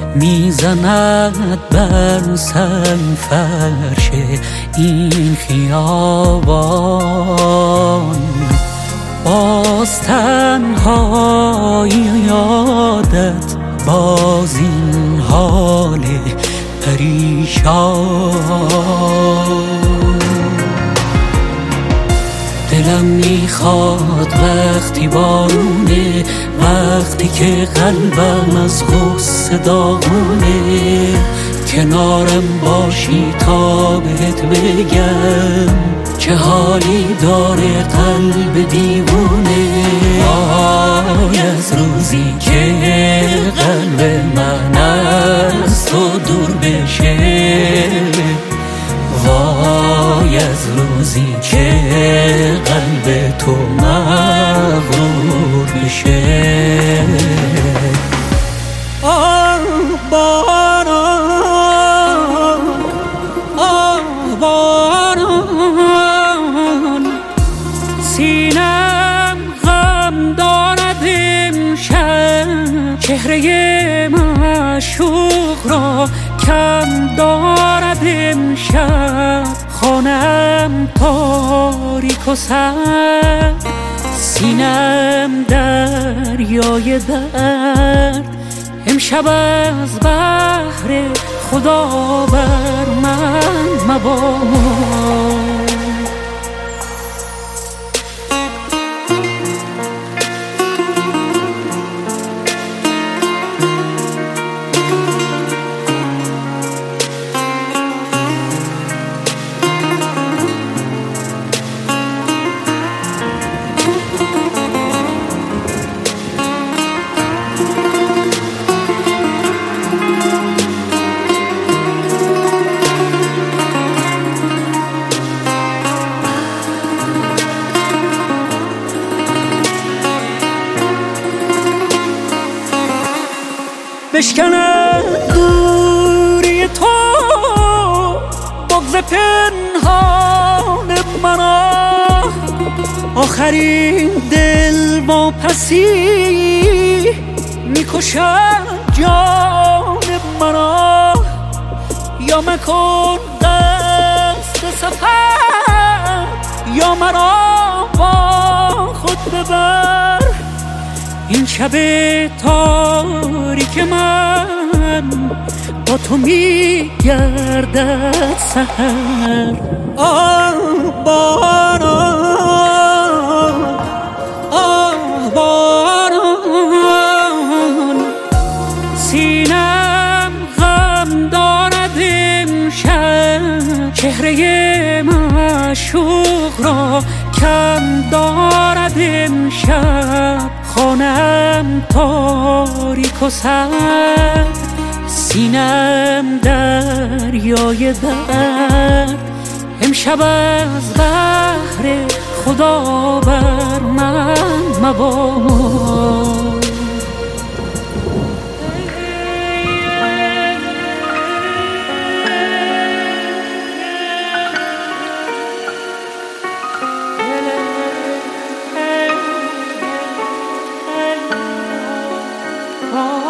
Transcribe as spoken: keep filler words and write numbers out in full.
میزند بر سنگ فرش این خیابان. باز تنهایی یادت باز این حال پریشان. دلم میخواد وقتی بارونه، وقتی که قلبم از غصه داغونه، کنارم باشی تا بهت بگم چه حالی داره قلب دیوونه. وای از روزی که قلب من از تو دور بشه، وای از روزی که قلب تو مغرور بشه. آه باران، آه باران، سینم غم دارد امشب، چهره معشوق را کم دارد امشب. خانم تاریک و سرد، سینم دریای درد، امشب از بحر خدا بر من مباد. بشکنه دوری تو بغض پنهان مرا، آخرین دل با پسی میکشد جان مرا. یا مکن قصد سفر، یا مرا با خود ببر. این شب تاریک من با تو میگردد سحر. آه باران، آه باران، سینم غم دارد امشب، چهره معشوق را کم دارد امشب. خانم تاریک و سرد، سینم دریای درد، امشب از بحر خدا بر من مباد. Oh